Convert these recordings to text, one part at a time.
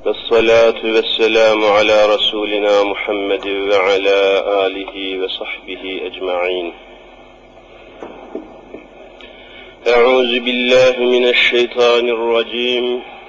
والصلاة والسلام على رسولنا محمد وعلى آله وصحبه أجمعين. أعوذ بالله من الشيطان الرجيم.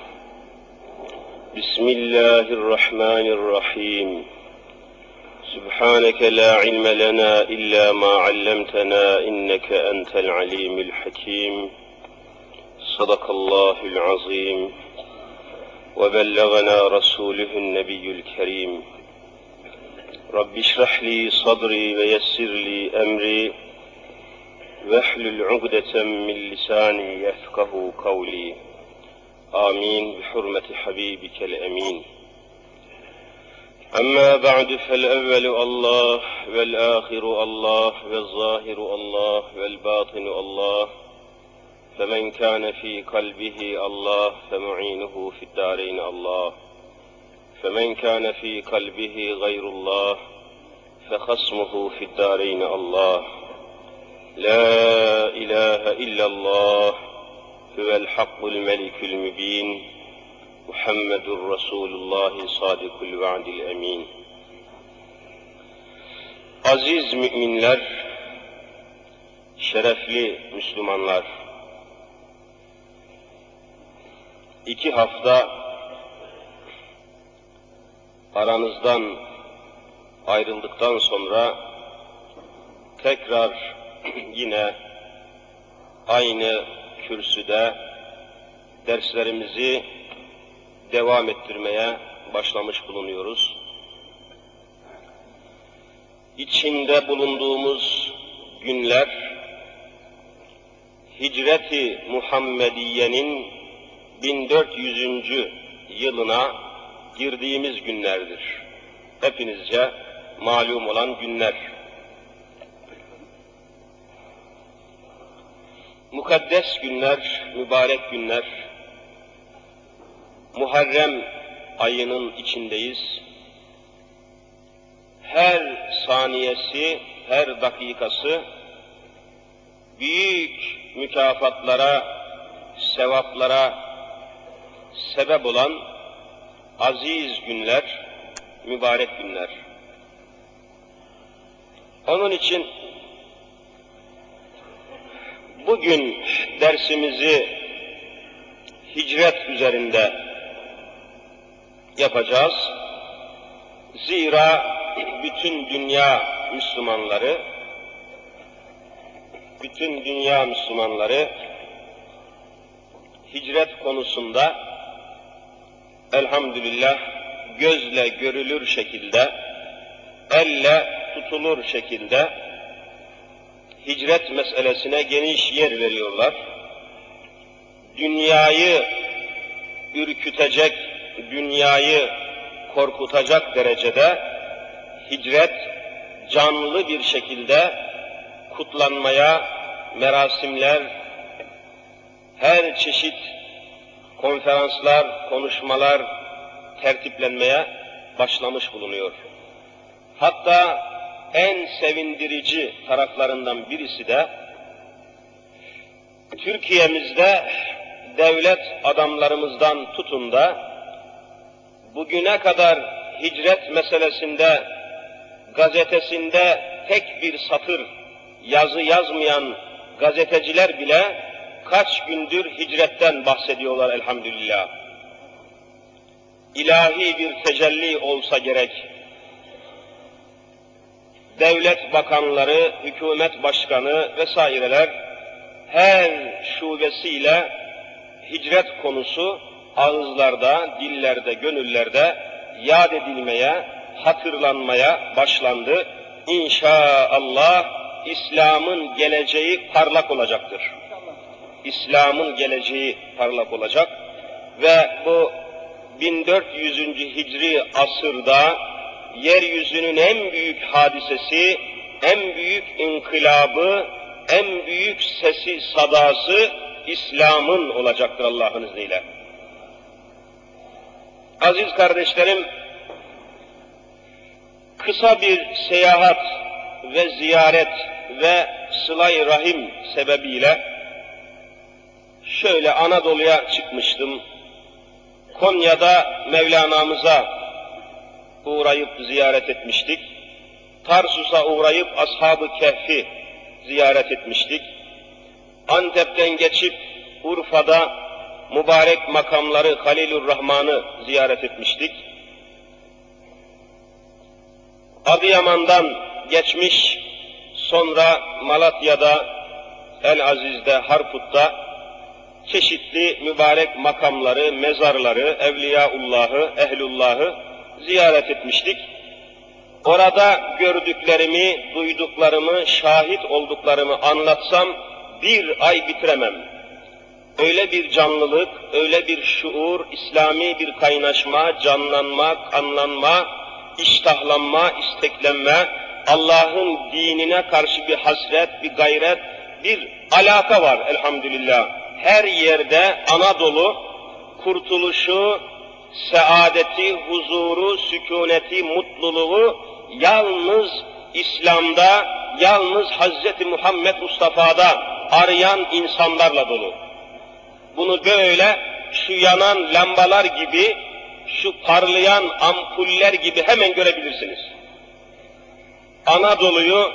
بسم الله الرحمن الرحيم. سبحانك لا علم لنا إلا ما علمتنا إنك أنت العليم الحكيم. صدق الله العظيم وبلغنا رسوله النبي الكريم. رب اشرح لي صدري ويسر لي أمري واحلل عقدة من لساني يفقه قولي. آمين بحرمة حبيبك الأمين. أما بعد فالأول الله والآخر الله والظاهر الله والباطن الله، فمن كان في قلبه الله فمعينه في الدارين الله، فمن كان في قلبه غير الله فخصمه في الدارين الله. لا إله إلا الله هو الحق الملك المبين محمد رسول الله صادق الوعد الأمين. Aziz müminler, şerefli Müslümanlar, 2 hafta aranızdan ayrıldıktan sonra tekrar yine aynı kürsüde derslerimizi devam ettirmeye başlamış bulunuyoruz. İçinde bulunduğumuz günler Hicret-i Muhammediye'nin 1400. yılına girdiğimiz günlerdir. Hepinizce malum olan günler. Mukaddes günler, mübarek günler. Muharrem ayının içindeyiz. Her saniyesi, her dakikası büyük mükafatlara, sevaplara sebep olan aziz günler, mübarek günler. Onun için bugün dersimizi hicret üzerinde yapacağız. Zira bütün dünya Müslümanları hicret konusunda elhamdülillah gözle görülür şekilde, elle tutulur şekilde hicret meselesine geniş yer veriyorlar. Dünyayı ürkütecek, dünyayı korkutacak derecede hicret canlı bir şekilde kutlanmaya, merasimler, her çeşit konferanslar, konuşmalar tertiplenmeye başlamış bulunuyor. Hatta en sevindirici taraflarından birisi de Türkiye'mizde devlet adamlarımızdan tutun da bugüne kadar hicret meselesinde gazetesinde tek bir satır yazı yazmayan gazeteciler bile kaç gündür hicretten bahsediyorlar elhamdülillah. İlahi bir tecelli olsa gerek. Devlet bakanları, hükümet başkanı vesaireler her şubesiyle hicret konusu ağızlarda, dillerde, gönüllerde yad edilmeye, hatırlanmaya başlandı. İnşallah İslam'ın geleceği parlak olacaktır. İslam'ın geleceği parlak olacak ve bu 1400. Hicri asırda yeryüzünün en büyük hadisesi, en büyük inkılabı, en büyük sesi, sadası İslam'ın olacaktır Allah'ın izniyle. Aziz kardeşlerim, kısa bir seyahat ve ziyaret ve sıla-i rahim sebebiyle şöyle Anadolu'ya çıkmıştım. Konya'da Mevlana'mıza uğrayıp ziyaret etmiştik. Tarsus'a uğrayıp Ashab-ı Kehf'i ziyaret etmiştik. Antep'ten geçip Urfa'da mübarek makamları Halilurrahman'ı ziyaret etmiştik. Adıyaman'dan geçmiş, sonra Malatya'da, El-Aziz'de, Harput'ta çeşitli mübarek makamları, mezarları, Evliyaullah'ı, Ehlullah'ı ziyaret etmiştik. Orada gördüklerimi, duyduklarımı, şahit olduklarımı anlatsam bir ay bitiremem. Öyle bir canlılık, öyle bir şuur, İslami bir kaynaşma, canlanma, kanlanma, iştahlanma, isteklenme, Allah'ın dinine karşı bir hasret, bir gayret, bir alaka var elhamdülillah. Her yerde Anadolu kurtuluşu, saadeti, huzuru, sükuneti, mutluluğu yalnız İslam'da, yalnız Hz. Muhammed Mustafa'da arayan insanlarla dolu. Bunu böyle şu yanan lambalar gibi, şu parlayan ampuller gibi hemen görebilirsiniz. Anadolu'yu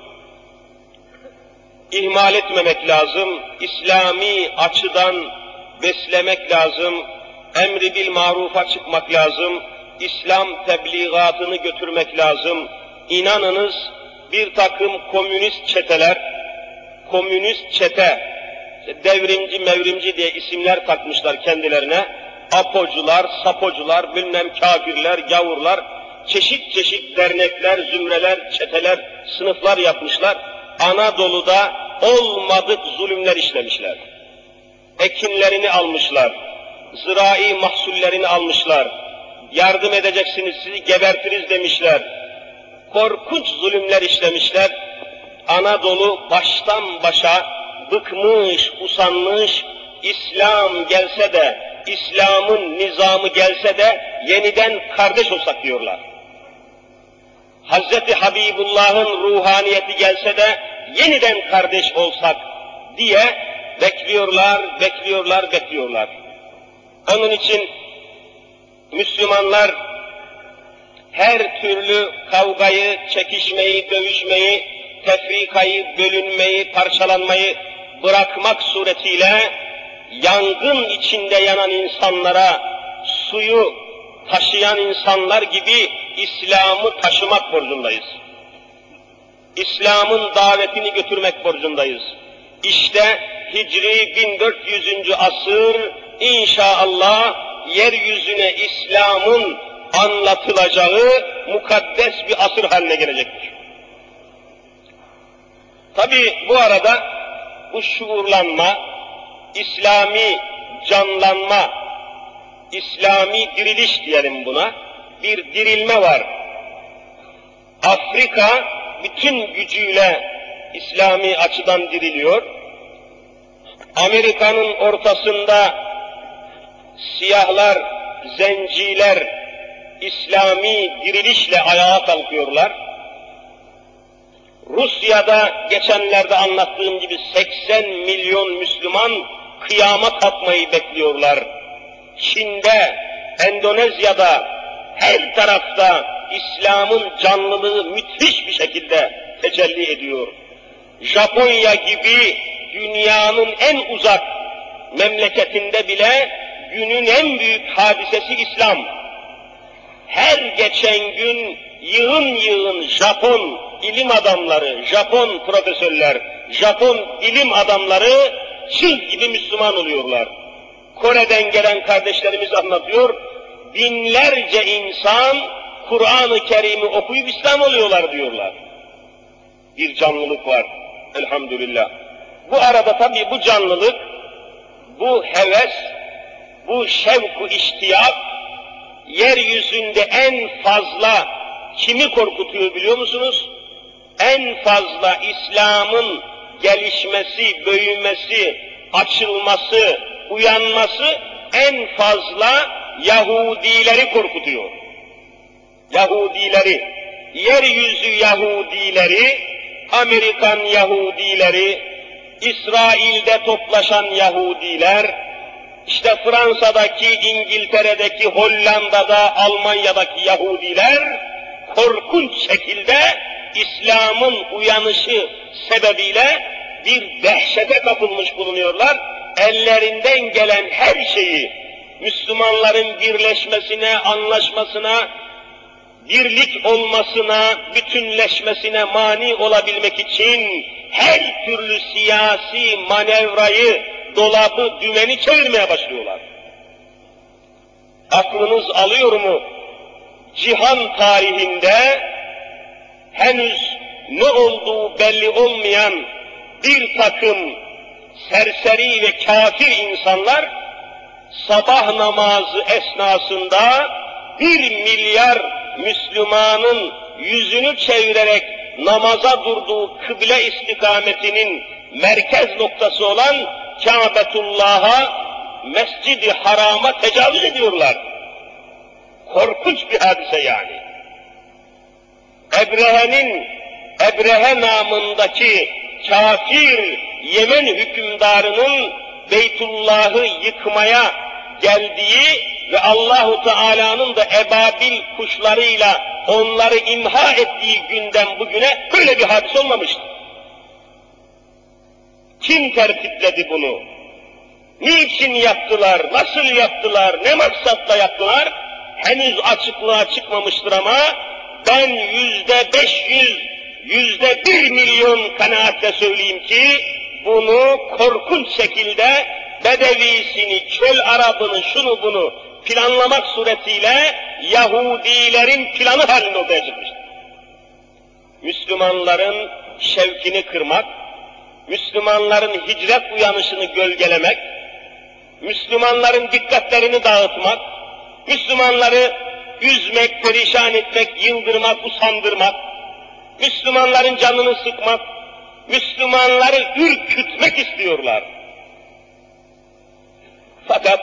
ihmal etmemek lazım, İslami açıdan beslemek lazım, emri bil marufa çıkmak lazım, İslam tebliğatını götürmek lazım. İnanınız bir takım komünist çeteler, komünist çete, devrimci mevrimci diye isimler takmışlar kendilerine, apocular, sapocular, bilmem kafirler, gavurlar, çeşit çeşit dernekler, zümreler, çeteler, sınıflar yapmışlar. Anadolu'da olmadık zulümler işlemişler. Ekinlerini almışlar, zira'i mahsullerini almışlar, yardım edeceksiniz sizi gebertiriz demişler. Korkunç zulümler işlemişler. Anadolu baştan başa bıkmış, usanmış, İslam gelse de, İslam'ın nizamı gelse de yeniden kardeş olsak diyorlar. Hz. Habibullah'ın ruhaniyeti gelse de yeniden kardeş olsak diye bekliyorlar, bekliyorlar, bekliyorlar. Onun için Müslümanlar her türlü kavgayı, çekişmeyi, dövüşmeyi, tefrikayı, bölünmeyi, parçalanmayı bırakmak suretiyle yangın içinde yanan insanlara suyu taşıyan insanlar gibi İslam'ı taşımak borcundayız. İslam'ın davetini götürmek borcundayız. İşte Hicri 1400. asır inşallah yeryüzüne İslam'ın anlatılacağı mukaddes bir asır haline gelecektir. Tabi bu arada bu şuurlanma, İslami canlanma, İslami diriliş diyelim buna, bir dirilme var. Afrika bütün gücüyle İslami açıdan diriliyor. Amerika'nın ortasında siyahlar, zenciler İslami dirilişle ayağa kalkıyorlar. Rusya'da geçenlerde anlattığım gibi 80 milyon Müslüman kıyama kalkmayı bekliyorlar. Çin'de, Endonezya'da, her tarafta İslam'ın canlılığı müthiş bir şekilde tecelli ediyor. Japonya gibi dünyanın en uzak memleketinde bile günün en büyük hadisesi İslam. Her geçen gün yığın yığın Japon ilim adamları, Japon profesörler, Japon ilim adamları çığ gibi Müslüman oluyorlar. Kore'den gelen kardeşlerimiz anlatıyor, binlerce insan Kur'an-ı Kerim'i okuyup İslam oluyorlar diyorlar. Bir canlılık var elhamdülillah. Bu arada tabii bu canlılık, bu heves, bu şevk-u iştiyak, yeryüzünde en fazla kimi korkutuyor biliyor musunuz? En fazla İslam'ın gelişmesi, büyümesi, açılması, uyanması en fazla Yahudileri korkutuyor. Yahudileri, yeryüzü Yahudileri, Amerikan Yahudileri, İsrail'de toplaşan Yahudiler, İşte Fransa'daki, İngiltere'deki, Hollanda'da, Almanya'daki Yahudiler korkunç şekilde İslam'ın uyanışı sebebiyle bir dehşete kapılmış bulunuyorlar. Ellerinden gelen her şeyi Müslümanların birleşmesine, anlaşmasına, birlik olmasına, bütünleşmesine mani olabilmek için her türlü siyasi manevrayı, dolabı, dümeni çevirmeye başlıyorlar. Aklınız alıyor mu? Cihan tarihinde henüz ne olduğu belli olmayan bir takım serseri ve kafir insanlar sabah namazı esnasında 1 milyar Müslümanın yüzünü çevirerek namaza durduğu kıble istikametinin merkez noktası olan Kâbetullah'a, Mescid-i Haram'a tecavüz ediyorlar. Korkunç bir hadise yani. Ebrehe namındaki kafir Yemen hükümdarının Beytullah'ı yıkmaya geldiği ve Allahu Teala'nın da ebabil kuşlarıyla onları imha ettiği günden bugüne böyle bir hadise olmamıştı. Kim tertipledi bunu? Niçin yaptılar? Nasıl yaptılar? Ne maksatla yaptılar? Henüz açıklığa çıkmamıştır ama ben %500, %1 milyon kanaatle söyleyeyim ki bunu korkunç şekilde Bedevisini, çöl Arabını, şunu bunu planlamak suretiyle Yahudilerin planı halinde ortaya çıkmıştır. Müslümanların şevkini kırmak, Müslümanların hicret uyanışını gölgelemek, Müslümanların dikkatlerini dağıtmak, Müslümanları üzmek, perişan etmek, yıldırmak, usandırmak, Müslümanların canını sıkmak, Müslümanları ürkütmek istiyorlar. Fakat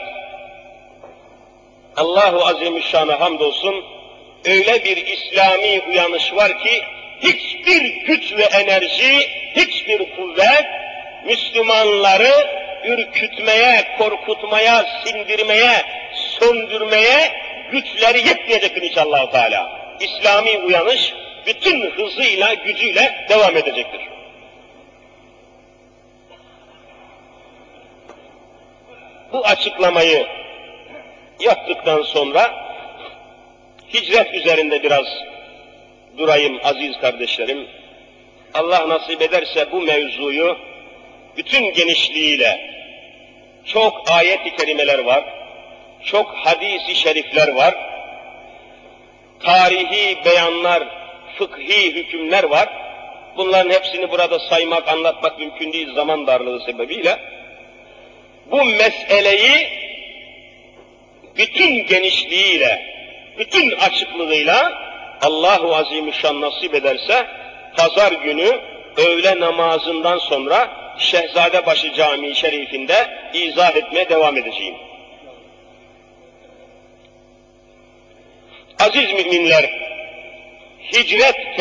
Allahu Azimüşşan'a hamdolsun öyle bir İslami uyanış var ki hiçbir güç ve enerji, hiçbir kuvvet Müslümanları ürkütmeye, korkutmaya, sindirmeye, söndürmeye güçleri yetmeyecektir inşallah Teala. İslami uyanış bütün hızıyla, gücüyle devam edecektir. Bu açıklamayı yaptıktan sonra hicret üzerinde biraz durayım aziz kardeşlerim. Allah nasip ederse bu mevzuyu bütün genişliğiyle, çok ayet-i kerimeler var, çok hadis-i şerifler var, tarihi beyanlar, fıkhi hükümler var. Bunların hepsini burada saymak, anlatmak mümkün değil zaman darlığı sebebiyle. Bu meseleyi bütün genişliğiyle, bütün açıklığıyla Allahu Azimüşşan nasip ederse pazar günü öğle namazından sonra Şehzadebaşı Camii Şerifinde izah etmeye devam edeceğim. Aziz müminler, hicret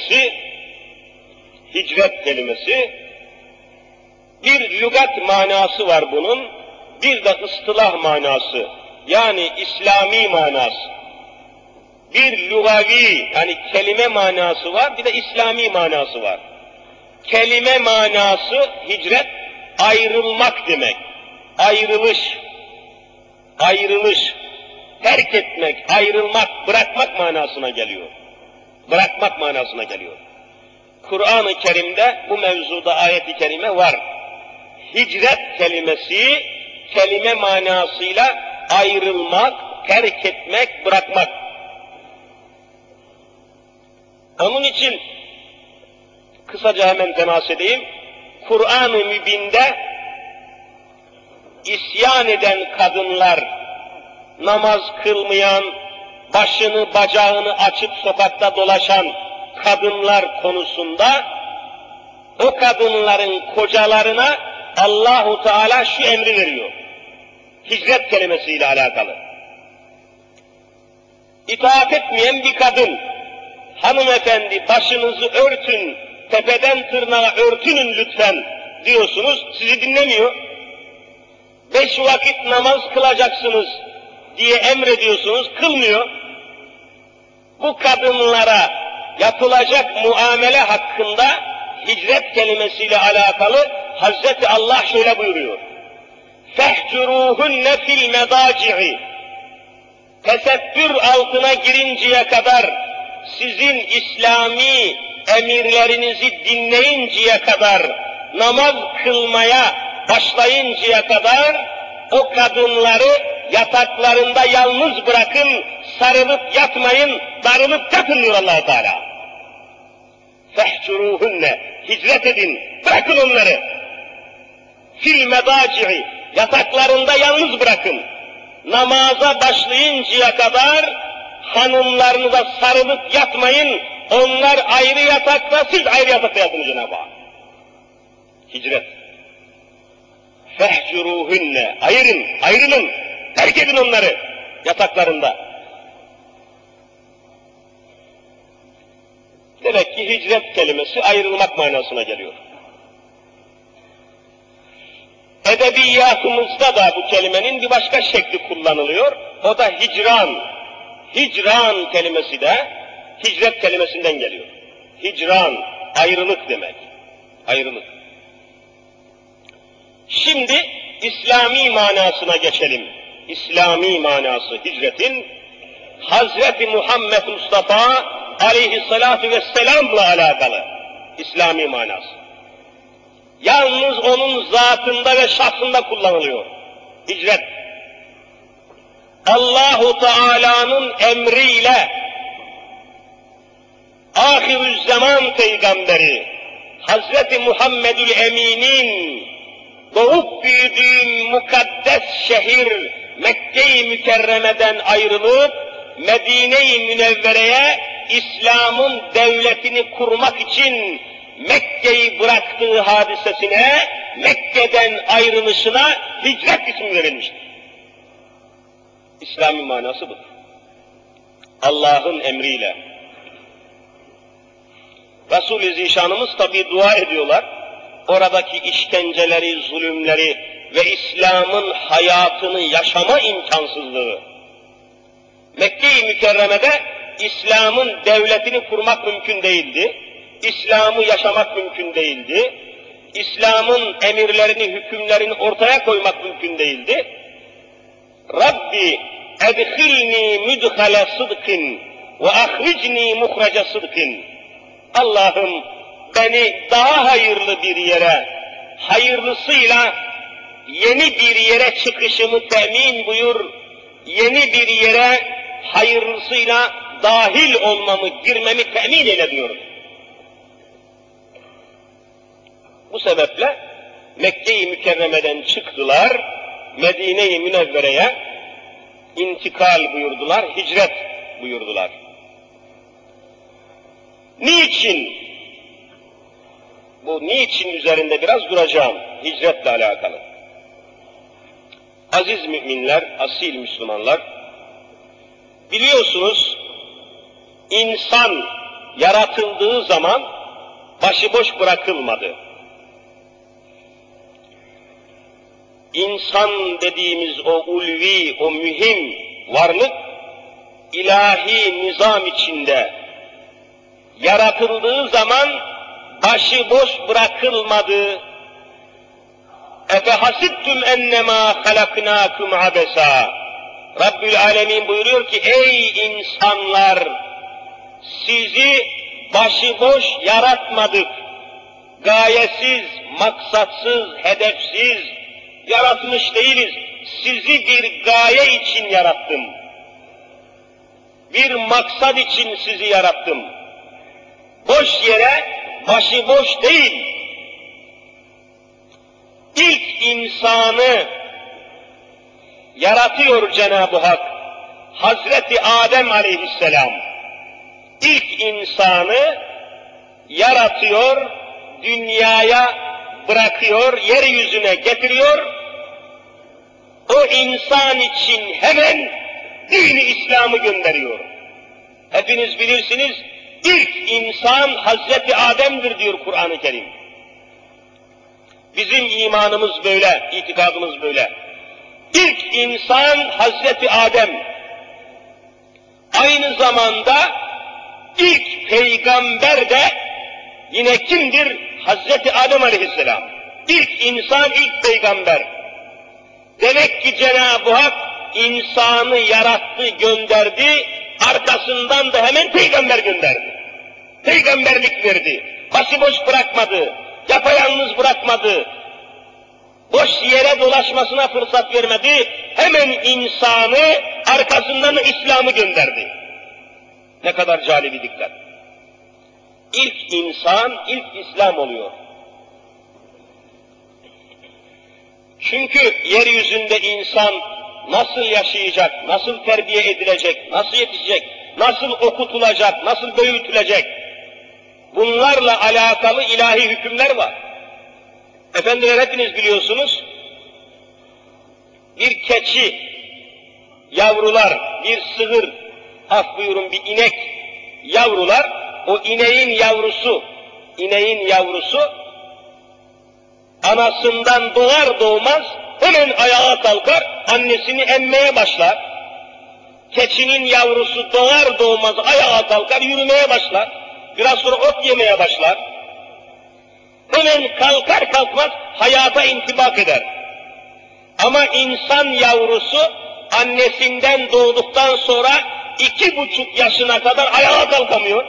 kelimesi bir lügat manası var bunun, bir de ıstılah manası, yani İslami manası. Bir lugavi, yani kelime manası var, bir de İslami manası var. Kelime manası hicret, ayrılmak demek. Ayrılış, terk etmek, ayrılmak, bırakmak manasına geliyor. Bırakmak manasına geliyor. Kur'an-ı Kerim'de bu mevzuda ayet-i kerime var. Hicret kelimesi, kelime manasıyla ayrılmak, terk etmek, bırakmak. Onun için kısaca hemen temas edeyim. Kur'an-ı Mübin'de isyan eden kadınlar, namaz kılmayan, başını bacağını açıp sokakta dolaşan kadınlar konusunda o kadınların kocalarına Allahu Teala şu emri veriyor. Hicret kelimesiyle alakalı. İtaat etmeyen bir kadın, hanımefendi başınızı örtün, tepeden tırnağa örtünün lütfen diyorsunuz, sizi dinlemiyor. 5 vakit namaz kılacaksınız diye emrediyorsunuz, kılmıyor. Bu kadınlara yapılacak muamele hakkında hicret kelimesiyle alakalı Hazreti Allah şöyle buyuruyor. فَهْجُرُوهُنَّ فِي الْمَضَاجِعِ Tesettür altına girinceye kadar, sizin İslami emirlerinizi dinleyinceye kadar, namaz kılmaya başlayıncaya kadar o kadınları yataklarında yalnız bırakın, sarılıp yatmayın, darılıp yatın diyor Allah-u Teala. فَهْجُرُوهُنَّ Hicret edin, bırakın onları. Fil medaci'i yataklarında yalnız bırakın. Namaza başlayıncaya kadar hanımlarınıza sarılıp yatmayın, onlar ayrı yatakta, siz ayrı yatakta yatın Cenab-ı Hak. Hicret. فَهْجُرُوهُنَّ Ayırın, ayrılın, terk edin onları yataklarında. Demek ki hicret kelimesi ayrılmak manasına geliyor. Edebiyatımızda da bu kelimenin bir başka şekli kullanılıyor. O da hicran. Hicran kelimesi de hicret kelimesinden geliyor. Hicran, ayrılık demek. Ayrılık. Şimdi İslami manasına geçelim. İslami manası hicretin Hazreti Muhammed Mustafa aleyhissalatu vesselam'la alakalı İslami manası. Yalnız onun zatında ve şahsında kullanılıyor. Hicret. Allahu Teala'nın emriyle ahirüzzaman peygamberi Hazreti Muhammedül Emin'in doğup büyüdüğü mukaddes şehir Mekke-i Mükerreme'den ayrılıp Medine-i Münevvere'ye İslam'ın devletini kurmak için Mekke'yi bıraktığı hadisesine, Mekke'den ayrılışına hicret ismi verilmiştir. İslami manası budur. Allah'ın emriyle. Resul-i Zişanımız tabi dua ediyorlar. Oradaki işkenceleri, zulümleri ve İslam'ın hayatını yaşama imkansızlığı. Mekke-i Mükerreme'de İslam'ın devletini kurmak mümkün değildi. İslam'ı yaşamak mümkün değildi. İslam'ın emirlerini, hükümlerini ortaya koymak mümkün değildi. Rabbi edhilni müdhale sıdkın ve ahricni muhraca sıdkın. Allah'ım beni daha hayırlı bir yere, hayırlısıyla yeni bir yere çıkışımı temin buyur, yeni bir yere hayırlısıyla dahil olmamı, girmemi temin eyle diyor. Bu sebeple Mekke-i Mükerreme'den çıktılar, Medine-i Münevvere'ye intikal buyurdular, hicret buyurdular. Niçin? Bu niçin üzerinde biraz duracağım, hicretle alakalı. Aziz müminler, asil Müslümanlar, biliyorsunuz insan yaratıldığı zaman başıboş bırakılmadı. İnsan dediğimiz o ulvi, o mühim varlık, ilahi nizam içinde yaratıldığı zaman başıboş bırakılmadı. Efehasibtum ennemâ halaknâkum abesâ. Rabbül Alemin buyuruyor ki, ey insanlar, sizi başıboş yaratmadık. Gayesiz, maksatsız, hedefsiz yaratmış değiliz. Sizi bir gaye için yarattım. Bir maksat için sizi yarattım. Boş yere, başıboş değil. İlk insanı yaratıyor Cenab-ı Hak. Hazreti Adem aleyhisselam. İlk insanı yaratıyor, dünyaya bırakıyor, yeryüzüne getiriyor. O insan için hemen din-i İslam'ı gönderiyor. Hepiniz bilirsiniz, ilk insan Hazreti Adem'dir diyor Kur'an-ı Kerim. Bizim imanımız böyle, itikadımız böyle. İlk insan Hazreti Adem. Aynı zamanda ilk peygamber de yine kimdir? Hazreti Adem Aleyhisselam. İlk insan, ilk peygamber. Demek ki Cenab-ı Hak insanı yarattı, gönderdi, arkasından da hemen peygamber gönderdi. Peygamberlik verdi. Başıboş bırakmadı, yapayalnız bırakmadı. Boş yere dolaşmasına fırsat vermedi. Hemen insanı, arkasından da İslam'ı gönderdi. Ne kadar cali bir dikkat. İlk insan, ilk İslam oluyor. Çünkü yeryüzünde insan nasıl yaşayacak, nasıl terbiye edilecek, nasıl yetişecek, nasıl okutulacak, nasıl büyütülecek, bunlarla alakalı ilahi hükümler var. Efendiler hepiniz biliyorsunuz, bir keçi, yavrular, bir sığır, af buyurun bir inek, yavrular, o ineğin yavrusu, anasından doğar doğmaz hemen ayağa kalkar, annesini emmeye başlar. Keçinin yavrusu doğar doğmaz ayağa kalkar, yürümeye başlar. Biraz sonra ot yemeye başlar. Hemen kalkar kalkmaz hayata intibak eder. Ama insan yavrusu annesinden doğduktan sonra 2,5 yaşına kadar ayağa kalkamıyor.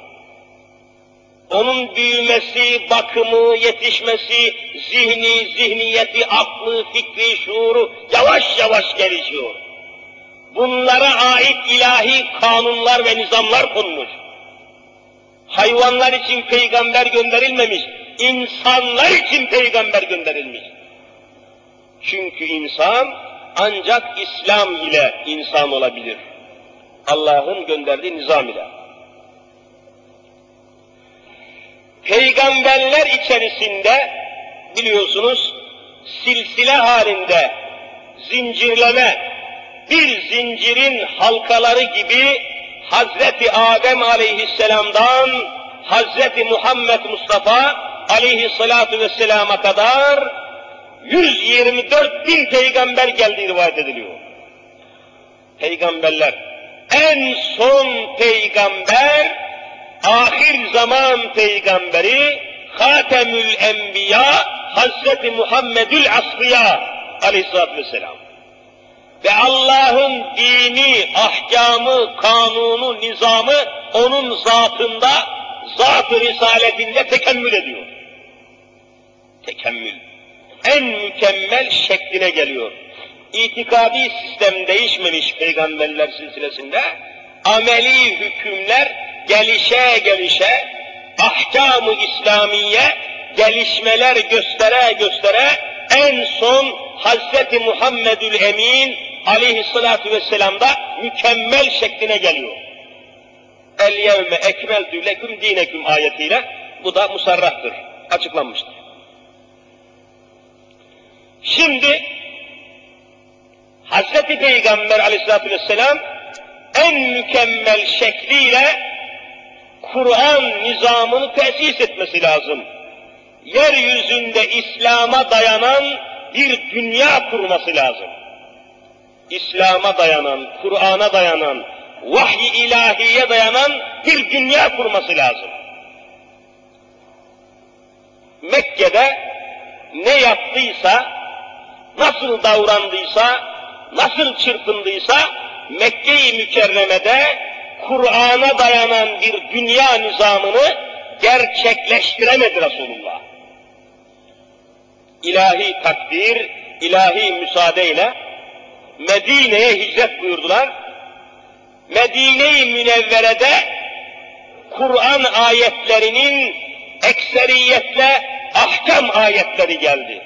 Onun büyümesi, bakımı, yetişmesi, zihniyeti, aklı, fikri, şuuru yavaş yavaş gelişiyor. Bunlara ait ilahi kanunlar ve nizamlar konmuş. Hayvanlar için peygamber gönderilmemiş, insanlar için peygamber gönderilmiş. Çünkü insan ancak İslam ile insan olabilir. Allah'ın gönderdiği nizam ile. Peygamberler içerisinde biliyorsunuz silsile halinde zincirleme, bir zincirin halkaları gibi Hazreti Adem Aleyhisselam'dan Hazreti Muhammed Mustafa Aleyhisselatu Vesselam'a kadar 124.000 peygamber geldiği rivayet ediliyor. Peygamberler, en son peygamber, ahir zaman peygamberi, Hatemül Enbiya, Hazreti Muhammedül Asfiya Aleyhisselatü Vesselam. Ve Allah'ın dini, ahkamı, kanunu, nizamı onun zatında, zat-ı risaletinde tekemmül ediyor. Tekemmül. En mükemmel şekline geliyor. İtikadi sistem değişmemiş peygamberler silsilesinde, ameli hükümler gelişe gelişe, ahkam-ı İslamiye gelişmeler göstere en son Hazreti Muhammedül Emin Aleyhissalatu Vesselam'da mükemmel şekline geliyor. El yevme ekmeltü leküm dineküm ayetiyle bu da musarrahtır, açıklanmıştır. Şimdi Hazreti Peygamber Aleyhissalatu Vesselam en mükemmel şekliyle Kur'an nizamını tesis etmesi lazım. Yeryüzünde İslam'a dayanan bir dünya kurması lazım. İslam'a dayanan, Kur'an'a dayanan, vahiy-i ilahiye dayanan bir dünya kurması lazım. Mekke'de ne yaptıysa, nasıl davrandıysa, nasıl çırpındıysa, Mekke-i Mükerreme'de Kur'an'a dayanan bir dünya nizamını gerçekleştiremedi Resulullah. İlahi takdir, ilahi müsaadeyle Medine'ye hicret buyurdular. Medine-i Münevvere'de Kur'an ayetlerinin ekseriyetle ahkam ayetleri geldi.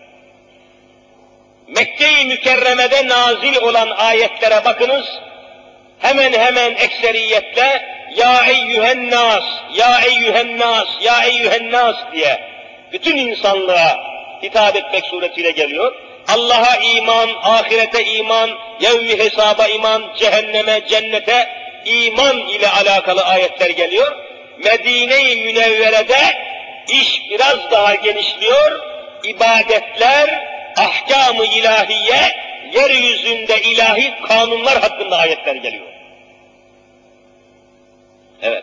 Mekke-i Mükerreme'de nazil olan ayetlere bakınız, hemen hemen ekseriyetle ya eyyühen nas, ya eyyühen nas, ya eyyühen nas diye bütün insanlığa hitap etmek suretiyle geliyor. Allah'a iman, ahirete iman, yevmi hesaba iman, cehenneme, cennete iman ile alakalı ayetler geliyor. Medine-i Münevvere'de iş biraz daha genişliyor. İbadetler, ahkam-ı ilahiye yeryüzünde ilahi kanunlar hakkında ayetler geliyor. Evet.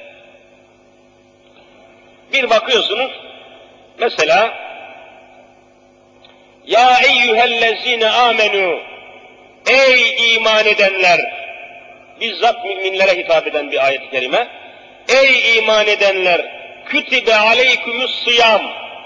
Bir bakıyorsunuz, mesela ya eyyühellezine amenu, ey iman edenler, bizzat müminlere hitap eden bir ayet-i kerime, ey iman edenler, kütibe aleykümüs sıyam,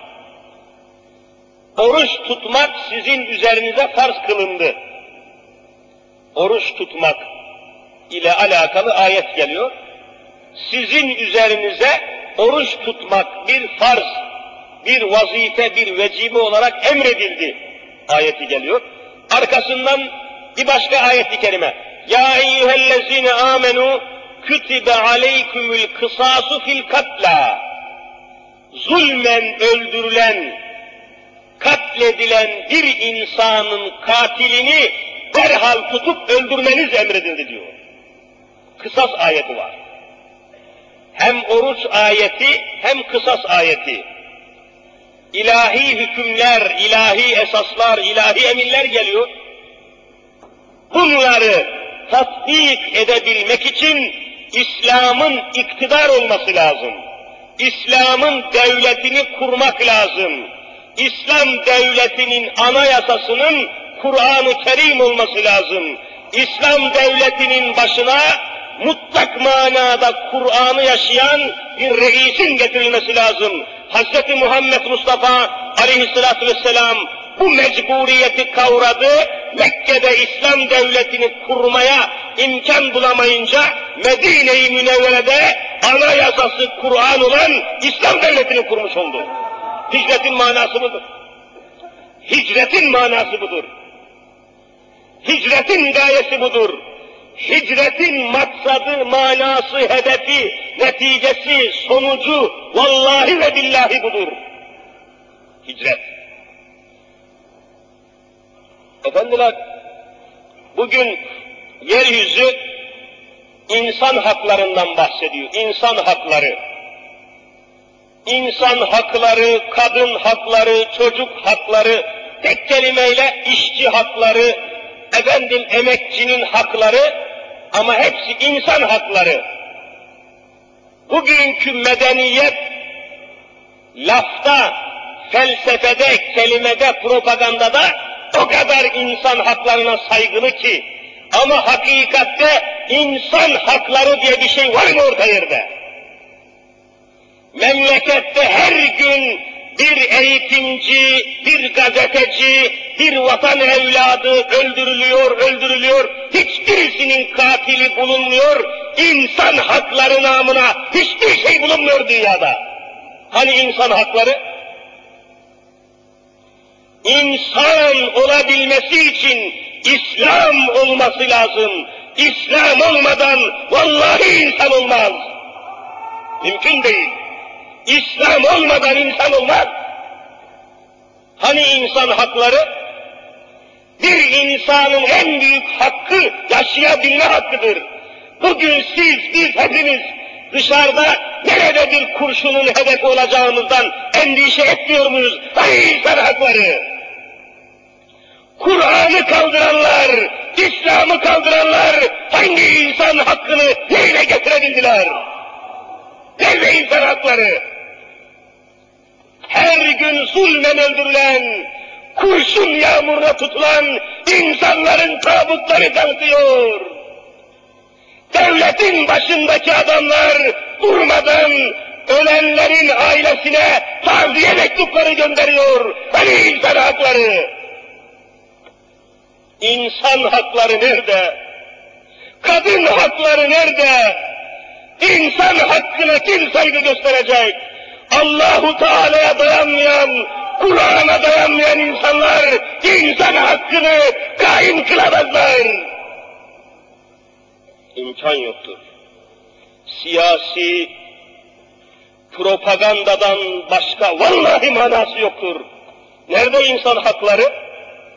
oruç tutmak sizin üzerinize farz kılındı. Oruç tutmak ile alakalı ayet geliyor. Sizin üzerinize oruç tutmak bir farz, bir vazife, bir vecibe olarak emredildi ayeti geliyor. Arkasından bir başka ayet-i kerime. Ya eyyühellezine amenu kütibe aleykümül kısasu fil katla. Zulmen öldürülen, katledilen bir insanın katilini derhal tutup öldürmeniz emredildi diyor. Kısas ayeti var. Hem oruç ayeti hem kısas ayeti. İlahi hükümler, ilahi esaslar, ilahi emirler geliyor. Bunları tatbik edebilmek için İslam'ın iktidar olması lazım. İslam'ın devletini kurmak lazım. İslam devletinin anayasasının Kur'an-ı Kerim olması lazım. İslam devletinin başına mutlak manada Kur'an'ı yaşayan bir reisin getirilmesi lazım. Hz. Muhammed Mustafa aleyhissalatu vesselam bu mecburiyeti kavradı. Mekke'de İslam devletini kurmaya imkan bulamayınca Medine-i Münevvere'de anayasası Kur'an olan İslam devletini kurmuş oldu. Hicretin manası budur. Hicretin manası budur. Hicretin gayesi budur. Hicretin maksadı, manası, hedefi, neticesi, sonucu vallahi ve billahi budur. Hicret. Efendiler, bugün yeryüzü insan haklarından bahsediyor. İnsan hakları. İnsan hakları, kadın hakları, çocuk hakları, tek kelimeyle işçi hakları, emekçinin hakları, ama hepsi insan hakları. Bugünkü medeniyet, lafta, felsefede, kelimede, propagandada o kadar insan haklarına saygılı ki, ama hakikatte insan hakları diye bir şey var mı orta yerde? Memlekette her gün bir eğitimci, bir gazeteci, bir vatan evladı öldürülüyor, hiçbirisinin katili bulunmuyor, insan hakları namına hiçbir şey bulunmuyor dünyada. Hani insan hakları? İnsan olabilmesi için İslam olması lazım. İslam olmadan vallahi insan olmaz. Mümkün değil. İslam olmadan insan olmaz. Hani insan hakları? Bir insanın en büyük hakkı yaşayabilme hakkıdır. Bugün siz, biz hepimiz dışarıda nerede bir kurşunun hedefi olacağımızdan endişe etmiyor muyuz? Hani insan hakları? Kur'an'ı kaldıranlar, İslam'ı kaldıranlar hangi insan hakkını yerine getirebildiler? Nerede insan hakları? Her gün zulmen öldürülen, kurşun yağmuruna tutulan insanların tabutları kalkıyor. Devletin başındaki adamlar durmadan ölenlerin ailesine taziye mektupları gönderiyor. Hani insan hakları? İnsan hakları nerede? Kadın hakları nerede? İnsan hakkına kim saygı gösterecek? Allahu Teala'ya dayanmayan, Kur'an'a dayanmayan insanlar insan hakkını kaim kılamazlar. İmkan yoktur. Siyasi propagandadan başka vallahi manası yoktur. Nerede insan hakları?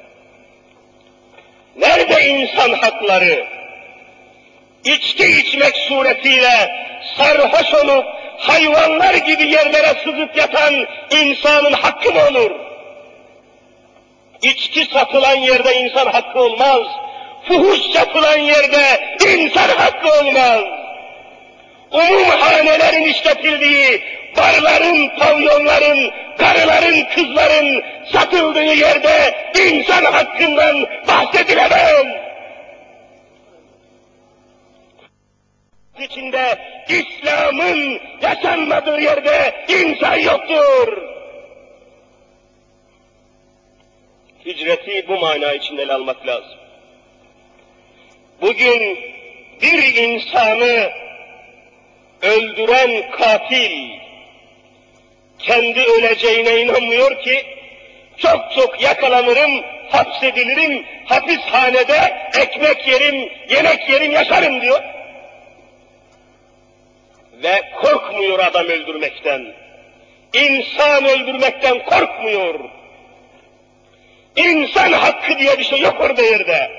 Nerede insan hakları? İçki içmek suretiyle sarhoş olup hayvanlar gibi yerlere sızıp yatan insanın hakkı mı olur? İçki satılan yerde insan hakkı olmaz. Fuhuş satılan yerde insan hakkı olmaz. Umumhanelerin işletildiği, barların, pavyonların, karıların, kızların satıldığı yerde insan hakkından bahsedilemez. İçinde İslam'ın yaşanmadığı yerde insan yoktur. Hicreti bu mana içinde ele almak lazım. Bugün bir insanı öldüren katil kendi öleceğine inanmıyor ki, çok yakalanırım, hapsedilirim, hapishanede ekmek yerim, yemek yerim, yaşarım diyor. Ve korkmuyor adam öldürmekten. İnsan öldürmekten korkmuyor. İnsan hakkı diye bir şey yok orada yerde.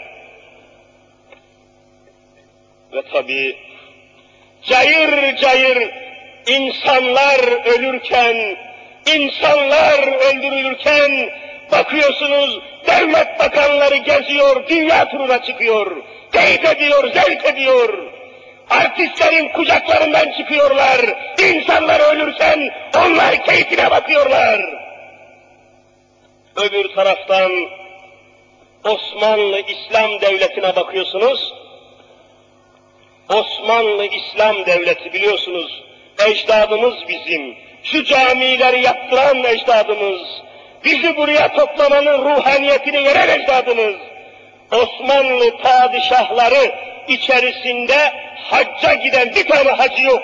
Ve tabii cayır cayır insanlar ölürken, insanlar öldürülürken bakıyorsunuz devlet bakanları geziyor, dünya turuna çıkıyor, keyif ediyor, zevk ediyor. Artistlerin kucaklarından çıkıyorlar, insanlar ölürken onlar keyfine bakıyorlar. Öbür taraftan Osmanlı İslam Devleti'ne bakıyorsunuz. Osmanlı İslam Devleti biliyorsunuz, ecdadımız bizim, şu camileri yaptıran ecdadımız, bizi buraya toplamanın ruhaniyetini veren ecdadımız, Osmanlı padişahları içerisinde hacca giden bir tane hacı yok.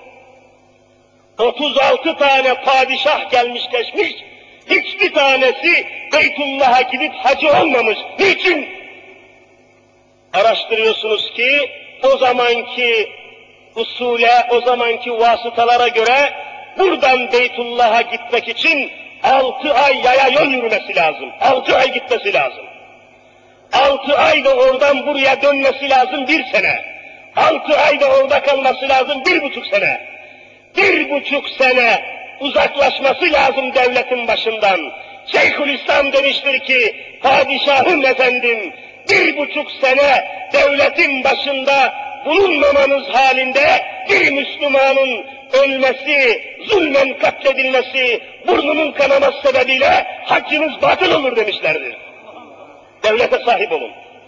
36 tane padişah gelmiş geçmiş, hiçbir tanesi Beytullah'a gidip hacı olmamış. Niçin? Araştırıyorsunuz ki, o zamanki usule, o zamanki vasıtalara göre buradan Beytullah'a gitmek için 6 ay yaya yol yürümesi lazım. 6 ay gitmesi lazım. 6 ay da oradan buraya dönmesi lazım 1 sene. 6 ay da orada kalması lazım 1,5 sene. 1,5 sene uzaklaşması lazım devletin başından. Şeyhülislam demiştir ki, padişahım efendim, 1,5 sene devletin başında bulunmamanız halinde bir Müslümanın ölmesi, zulmen katledilmesi, burnunun kanaması sebebiyle haccınız batıl olur demişlerdir. Devlete sahip olun.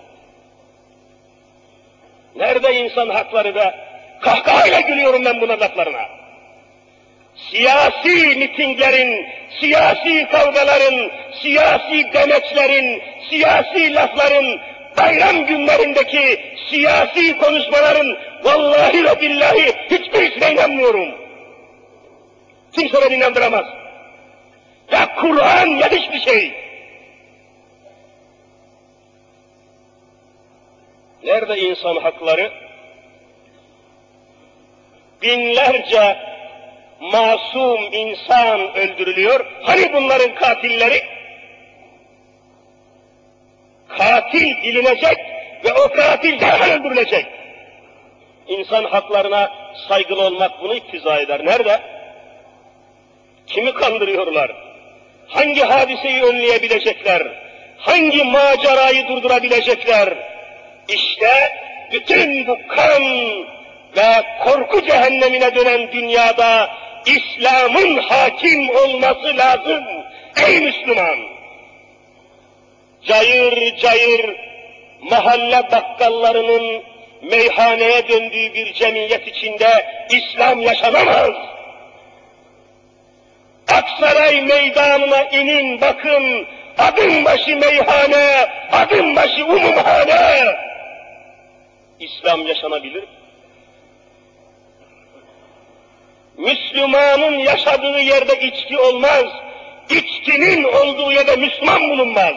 Nerede insan hakları be? Kahkahayla gülüyorum ben buna laflarına. Siyasi mitinglerin, siyasi kavgaların, siyasi demeçlerin, siyasi lafların, bayram günlerindeki siyasi konuşmaların vallahi ve billahi hiçbirisine inanmıyorum. Kimse beni inandıramaz. Ya Kur'an ya hiçbir şey. Nerede insan hakları? Binlerce masum insan öldürülüyor. Hani bunların katilleri? Katil bilinecek ve o katil derhal öldürülecek. İnsan haklarına saygılı olmak bunu iktiza eder. Nerede? Kimi kandırıyorlar? Hangi hadiseyi önleyebilecekler? Hangi macerayı durdurabilecekler? İşte bütün bu kan ve korku cehennemine dönen dünyada İslam'ın hakim olması lazım. Ey Müslüman! Cayır cayır mahalle bakkallarının meyhaneye döndüğü bir cemiyet içinde İslam yaşanamaz. Aksaray meydanına inin bakın, adım başı meyhane, adım başı umumhane. İslam yaşanabilir. Müslümanın yaşadığı yerde içki olmaz, içkinin olduğu yerde Müslüman bulunmaz.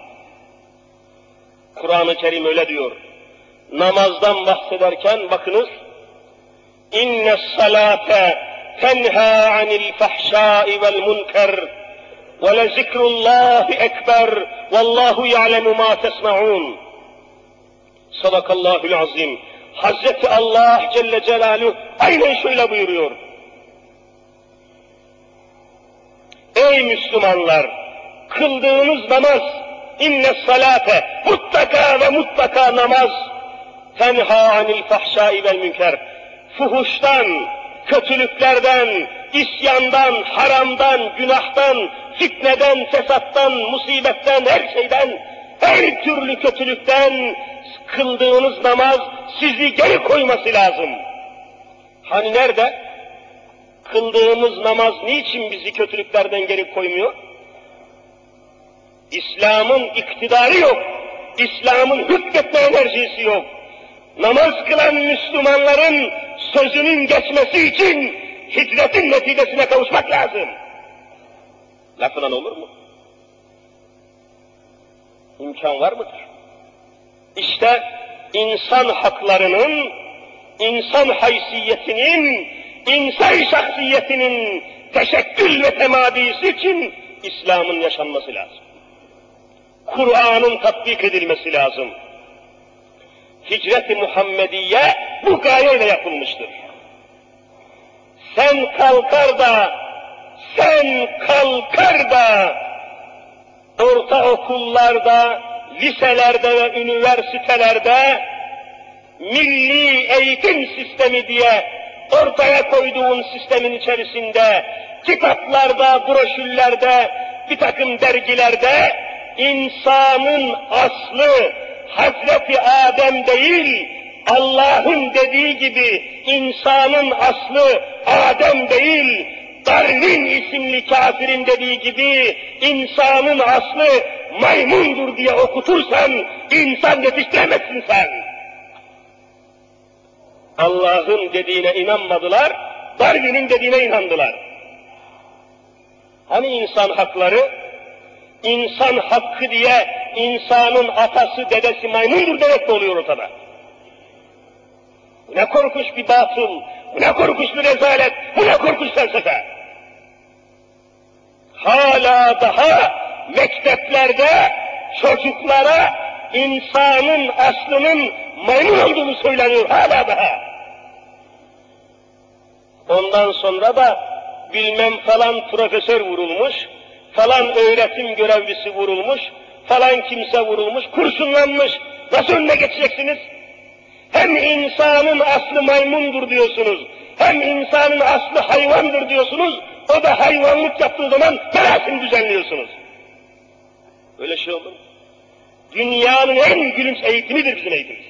Kur'an-ı Kerim öyle diyor. Namazdan bahsederken bakınız, inne salate tenha anil fahşai vel munker ve le zikrullahi ekber vallahu ya'lemu ma tesna'un. Sadakallahul azim. Hazreti Allah Celle Celaluhu aynen şöyle buyuruyor. Ey Müslümanlar! Kıldığınız namaz, inne salate, mutlaka ve mutlaka namaz, tenha anil fahşai vel münker, fuhuştan, kötülüklerden, isyandan, haramdan, günahtan, fitneden, fesattan, musibetten, her şeyden, her türlü kötülükten kıldığınız namaz sizi geri koyması lazım. Hani nerede? Kıldığımız namaz niçin bizi kötülüklerden geri koymuyor? İslam'ın iktidarı yok. İslam'ın hükmetme enerjisi yok. Namaz kılan Müslümanların sözünün geçmesi için hicretin neticesine kavuşmak lazım. Lafından olur mu? İmkan var mıdır? İşte insan haklarının, insan haysiyetinin, insan şahsiyetinin teşekkül ve temadisi için İslam'ın yaşanması lazım. Kur'an'ın tatbik edilmesi lazım. Hicret-i Muhammediye bu gayeyle yapılmıştır. Sen kalkar da ortaokullarda, liselerde ve üniversitelerde milli eğitim sistemi diye ortaya koyduğun sistemin içerisinde kitaplarda, broşürlerde, bir takım dergilerde insanın aslı Hazreti Adem değil, Allah'ın dediği gibi insanın aslı Adem değil, Darwin isimli kafirin dediği gibi insanın aslı maymundur diye okutursan insan yetiştiremezsin sen. Allah'ın dediğine inanmadılar, Darwin'in dediğine inandılar. Hani insan hakları? İnsan hakkı diye insanın atası, dedesi maymundur demek de oluyor ortada. Bu ne korkunç bir batıl, bu ne korkunç bir rezalet, bu ne korkunç felsefe. Hala daha mekteplerde çocuklara insanın aslının maymun olduğunu söyleniyor, hala daha. Ondan sonra da bilmem falan profesör vurulmuş, falan öğretim görevlisi vurulmuş, falan kimse vurulmuş, kurşunlanmış. Nasıl önüne geçeceksiniz? Hem insanın aslı maymundur diyorsunuz, hem insanın aslı hayvandır diyorsunuz, o da hayvanlık yaptığı zaman merasim düzenliyorsunuz. Öyle şey olur mu? Dünyanın en gülünç eğitimidir bizim eğitimimiz.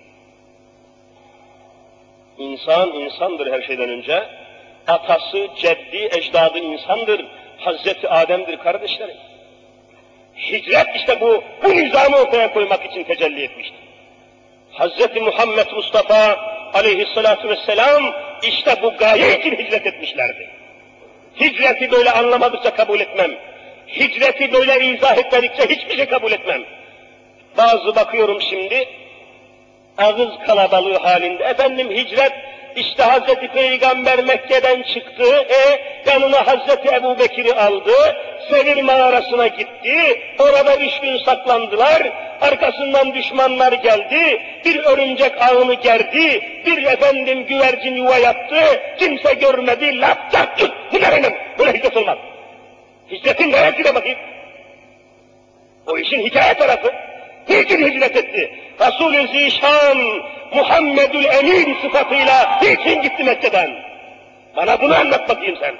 İnsan, insandır her şeyden önce. Atası, ceddi, ecdadı insandır. Hazreti Adem'dir kardeşlerim. Hicret işte bu nizamı ortaya koymak için tecelli etmiştir. Hazreti Muhammed Mustafa aleyhissalatu vesselam işte bu gaye için hicret etmişlerdi. Hicreti böyle anlamadıkça kabul etmem. Hicreti böyle izah etmedikçe hiçbir şey kabul etmem. Bazı bakıyorum şimdi, ağız kalabalığı halinde, efendim hicret, işte Hazreti Peygamber Mekke'den çıktı, yanına Hazreti Ebu Bekir'i aldı, Sevir mağarasına gitti, orada 3 gün saklandılar, arkasından düşmanlar geldi, bir örümcek ağını gerdi, bir efendim güvercin yuva yaptı, kimse görmedi, laf çat tut, bunlar benim, böyle hicret olmaz. Hicretin gayesine bakayım. O işin hikaye tarafı. Niçin hicret etti? Resul-i Zişan, Muhammedül Emin sıfatıyla niçin gitti Mekke'den? Bana bunu anlat bakayım sen.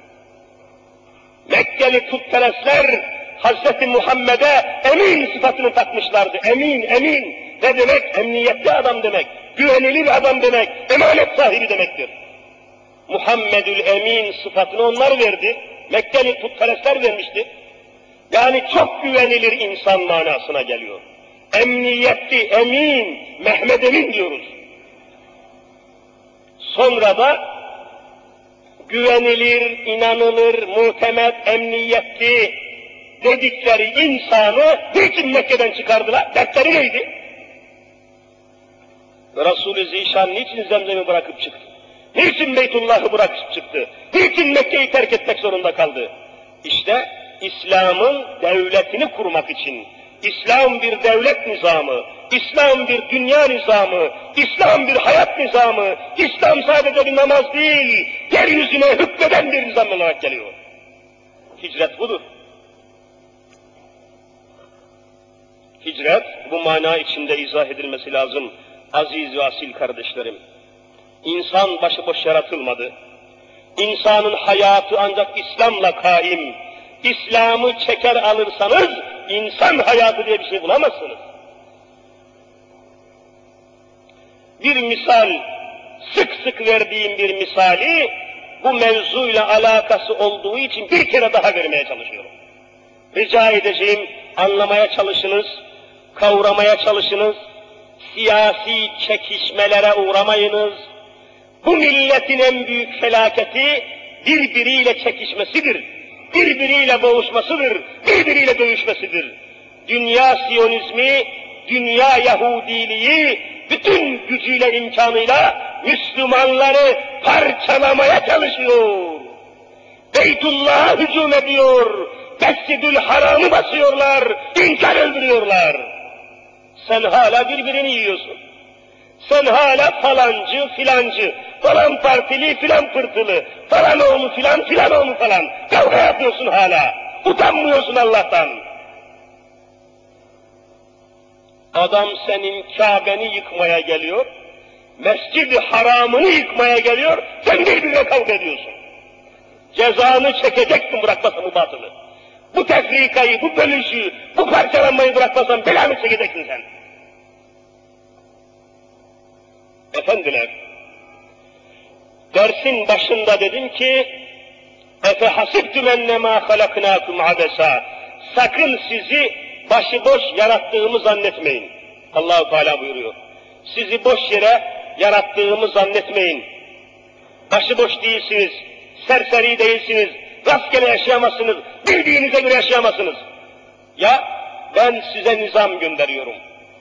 Mekkeli putperestler Hazreti Muhammed'e emin sıfatını takmışlardı. Emin, emin. Ne demek? Emniyetli adam demek. Güvenilir adam demek. Emanet sahibi demektir. Muhammedül Emin sıfatını onlar verdi. Mekkeli putperestler vermişti. Yani çok güvenilir insan manasına geliyor. Emniyetli, emin, Mehmed Emin diyoruz. Sonra da güvenilir, inanılır, muhtemet, emniyetli dedikleri insanı niçin Mekke'den çıkardılar? Dertleri neydi? Resul-i Zişan niçin Zemzem'i bırakıp çıktı? Niçin Beytullah'ı bırakıp çıktı? Niçin Mekke'yi terk etmek zorunda kaldı? İşte İslam'ın devletini kurmak için, İslam bir devlet nizamı, İslam bir dünya nizamı, İslam bir hayat nizamı, İslam sadece bir namaz değil, yeryüzüne hükmeden bir nizam olarak geliyor. Hicret budur. Hicret, bu mana içinde izah edilmesi lazım. Aziz ve asil kardeşlerim, İnsan başıboş yaratılmadı. İnsanın hayatı ancak İslam'la kaim. İslam'ı çeker alırsanız, insan hayatı diye bir şey bulamazsınız. Bir misal, sık sık verdiğim bir misali, bu mevzuyla alakası olduğu için bir kere daha vermeye çalışıyorum. Rica edeceğim, anlamaya çalışınız, kavramaya çalışınız, siyasi çekişmelere uğramayınız. Bu milletin en büyük felaketi birbiriyle çekişmesidir, birbiriyle boğuşmasıdır, birbiriyle dövüşmesidir. Dünya Siyonizmi, dünya Yahudiliği bütün gücüyle, imkanıyla Müslümanları parçalamaya çalışıyor. Beytullah'a hücum ediyor, Mescid-ül Haram'ı basıyorlar, inkar öldürüyorlar. Sen hala birbirini yiyorsun. Sen hala falancı, filancı, falan partili, filan pırtılı, falan oğlu filan, filan oğlu falan. Kavga yapıyorsun hala. Utanmıyorsun Allah'tan. Adam senin Kabe'ni yıkmaya geliyor, Mescid-i Haram'ını yıkmaya geliyor, sen birbirine kavga ediyorsun. Cezanı çekeceksin bırakmasan bu batılı. Bu tefrikayı, bu bölüşü, bu parçalanmayı bırakmasan belanı çekeceksin sen. Efendiler, dersin başında dedim ki, Efe hasibtum ennemâ halaknâkum abesâ. Sakın sizi başıboş yarattığımı zannetmeyin. Allah-u Teala buyuruyor. Sizi boş yere yarattığımı zannetmeyin. Başıboş değilsiniz, serseri değilsiniz, rastgele yaşayamazsınız, bildiğinize göre yaşayamazsınız. Ya ben size nizam gönderiyorum.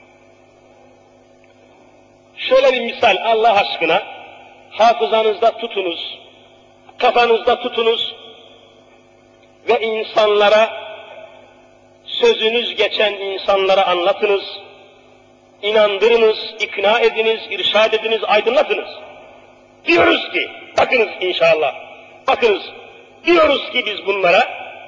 Şöyle bir misal Allah aşkına, hafızanızda tutunuz, kafanızda tutunuz ve insanlara, sözünüz geçen insanlara anlatınız, inandırınız, ikna ediniz, irşad ediniz, aydınlatınız. Diyoruz ki, bakınız inşallah, bakınız, diyoruz ki biz bunlara,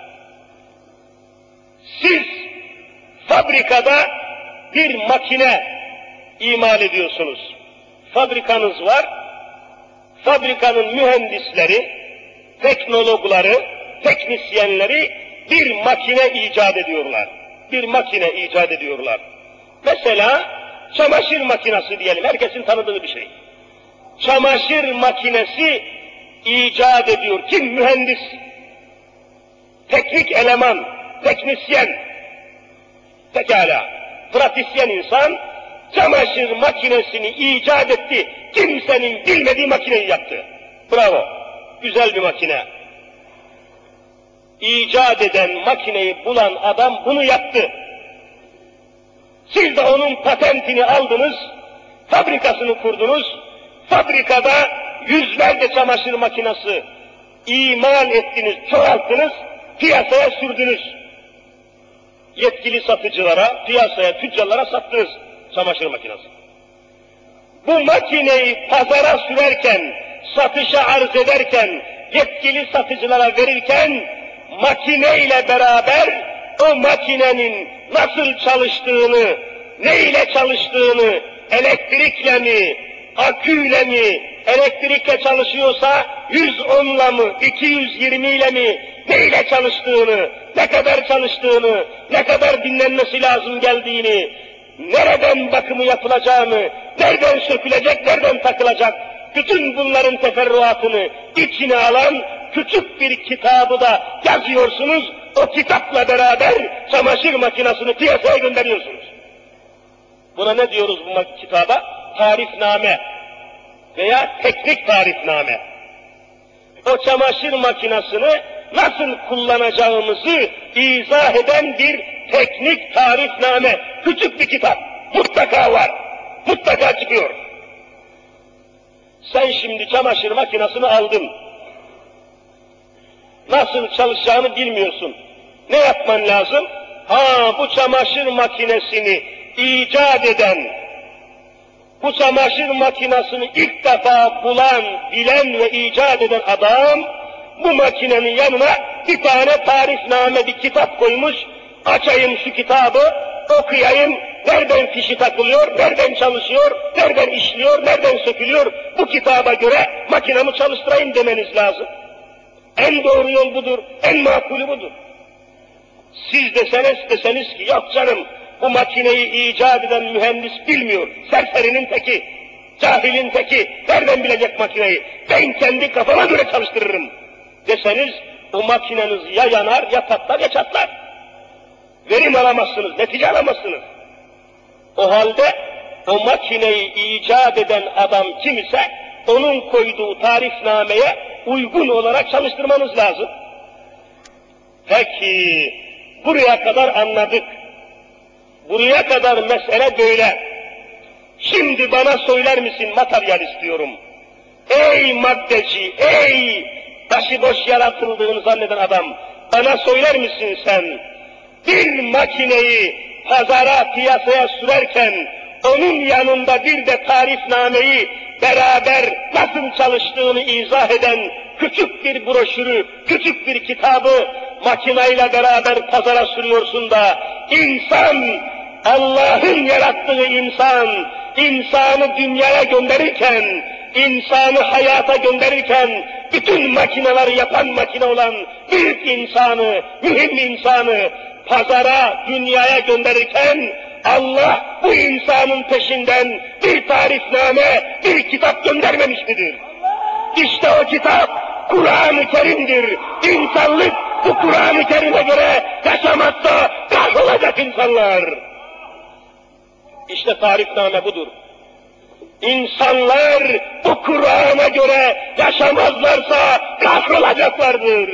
siz fabrikada bir makine imal ediyorsunuz. Fabrikanız var, fabrikanın mühendisleri, teknologları, teknisyenleri bir makine icat ediyorlar. Bir makine icat ediyorlar. Mesela çamaşır makinesi diyelim, herkesin tanıdığı bir şey. Çamaşır makinesi icat ediyor. Kim? Mühendis. Teknik eleman, teknisyen. Pekala, pratisyen insan, çamaşır makinesini icat etti. Kimsenin bilmediği makineyi yaptı. Bravo. Güzel bir makine. İcat eden makineyi bulan adam bunu yaptı. Siz de onun patentini aldınız, fabrikasını kurdunuz, fabrikada yüzlerce çamaşır makinesi imal ettiniz, çoğalttınız, piyasaya sürdünüz. Yetkili satıcılara, piyasaya, tüccarlara sattınız çamaşır makinesi. Bu makineyi pazara sürerken, satışa arz ederken, yetkili satıcılara verirken, makineyle beraber o makinenin nasıl çalıştığını, ne ile çalıştığını, elektrikle mi, aküyle mi, elektrikle çalışıyorsa 110'la mı, 220 ile mi, ne ile çalıştığını, ne kadar çalıştığını, ne kadar dinlenmesi lazım geldiğini, nereden bakımı yapılacağını, nereden sökülecek, nereden takılacak, bütün bunların teferruatını içine alan küçük bir kitabı da yazıyorsunuz, o kitapla beraber çamaşır makinesini piyasaya gönderiyorsunuz. Buna ne diyoruz bu kitaba? Tarifname veya teknik tarifname. O çamaşır makinesini nasıl kullanacağımızı izah eden bir teknik tarifname, küçük bir kitap. Mutlaka var, mutlaka çıkıyor. Sen şimdi çamaşır makinesini aldın. Nasıl çalışacağını bilmiyorsun. Ne yapman lazım? Bu çamaşır makinesini icat eden, bu çamaşır makinesini ilk defa bulan, bilen ve icat eden adam, bu makinenin yanına bir tane tarifname, bir kitap koymuş. Açayım şu kitabı, okuyayım, nereden fişi takılıyor, nereden çalışıyor, nereden işliyor, nereden sökülüyor, bu kitaba göre makinamı çalıştırayım demeniz lazım. En doğru yol budur, en makulü budur. Siz deseniz ki yok canım, bu makineyi icat eden mühendis bilmiyor, serserinin teki, cahilin teki, nereden bilecek makineyi, ben kendi kafama göre çalıştırırım deseniz, o makineniz ya yanar, ya patlar, ya çatlar. Verim alamazsınız, netice alamazsınız. O halde o makineyi icat eden adam kim ise, onun koyduğu tarifnameye uygun olarak çalıştırmanız lazım. Peki, buraya kadar anladık. Buraya kadar mesele böyle. Şimdi bana söyler misin materyalist diyorum. Ey maddeci, ey başıboş yaratıldığını zanneden adam, bana söyler misin sen, bir makineyi pazara, piyasaya sürerken, onun yanında bir de tarifnameyi beraber nasıl çalıştığını izah eden küçük bir broşürü, küçük bir kitabı makineyle beraber pazara sürüyorsun da, insan, Allah'ın yarattığı insan, insanı dünyaya gönderirken, insanı hayata gönderirken, bütün makineleri yapan makine olan büyük insanı, mühim insanı pazara, dünyaya gönderirken, Allah bu insanın peşinden bir tarifname, bir kitap göndermemiş midir? İşte o kitap Kur'an-ı Kerim'dir. İnsanlık bu Kur'an-ı Kerim'e göre yaşamazsa kahrolacak insanlar. İşte tarifname budur. İnsanlar bu Kur'an'a göre yaşamazlarsa kahrolacaklardır.